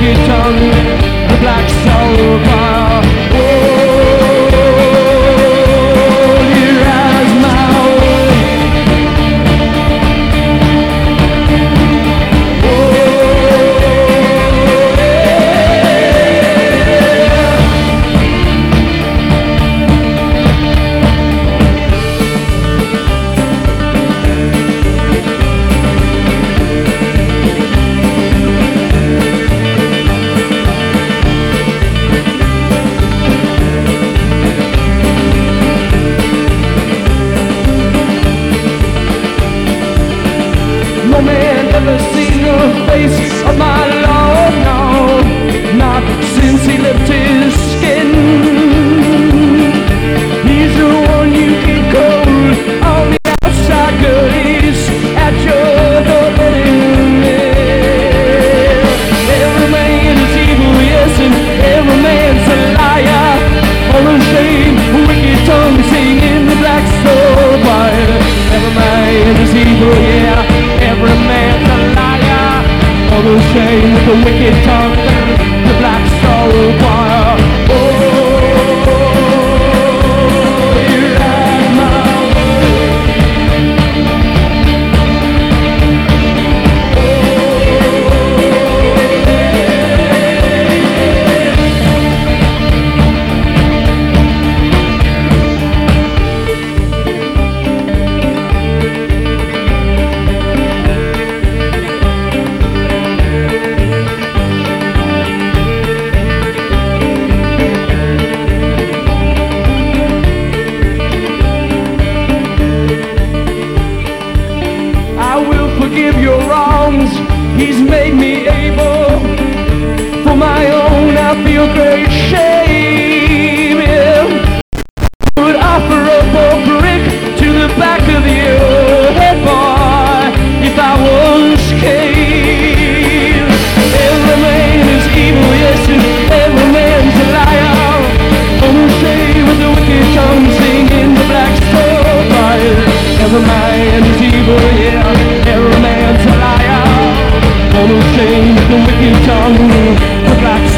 wicked tongue, the black soul fire. Here as my no man ever seen the face of my Lord, no, not since he left his skin. He's the one you can cold on the outside, girl, he's at your door letting in. Every man is evil, yes, and every man's a liar. All the shame, wicked tongue singing the black soul choir. Every man is evil, yeah. Every man's a liar. All the shame with the wicked tongue, the black soul choir. Oh, you like my forgive your wrongs, he's made me able. For my own I feel great shame, yeah. Would offer up a brick to the back of your head, boy, if I was caved. Every man is evil, yes, and every man's a liar. On the shade with the wicked tongue singing the black soul fire. Every man is evil, yeah. Every man's a liar. On the shame with the wicked tongue, the black